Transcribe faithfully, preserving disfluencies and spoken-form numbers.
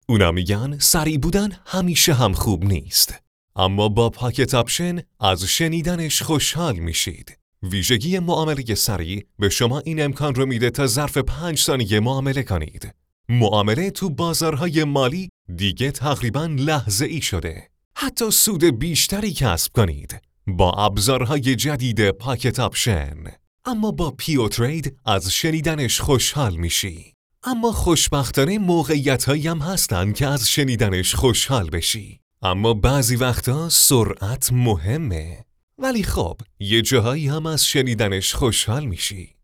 اونا میگن سریع بودن همیشه هم خوب نیست. اما با پاکت آپشن از شنیدنش خوشحال میشید. ویژگی معامله سریع به شما این امکان رو میده تا ظرف پنج ثانیه معامله کنید. معامله تو بازارهای مالی دیگه تقریباً لحظه‌ای شده. حتی سود بیشتری کسب کنید با ابزارهای جدید پاکت آپشن. اما با پیو ترید از شنیدنش خوشحال میشی. اما خوشبختانه موقعیت‌هایی هم هستن که از شنیدنش خوشحال بشی. اما بعضی وقتا سرعت مهمه. ولی خب یه جاهایی هم از شنیدنش خوشحال میشی.